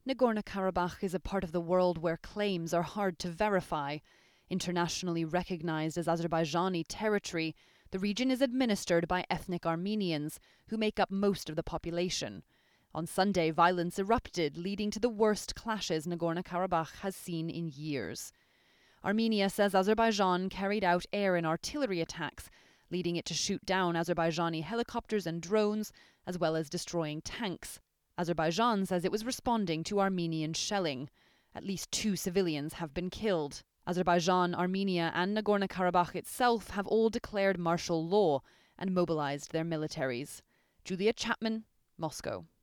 Nagorno-Karabakh is a part of the world where claims are hard to verify. Internationally recognized as Azerbaijani territory, the region is administered by ethnic Armenians, who make up most of the population. On Sunday, violence erupted, leading to the worst clashes Nagorno-Karabakh has seen in years. Armenia says Azerbaijan carried out air and artillery attacks, leading it to shoot down Azerbaijani helicopters and drones, as well as destroying tanks. Azerbaijan says it was responding to Armenian shelling. At least 2 civilians have been killed. Azerbaijan, Armenia and Nagorno-Karabakh itself have all declared martial law and mobilized their militaries. Julia Chapman, Moscow.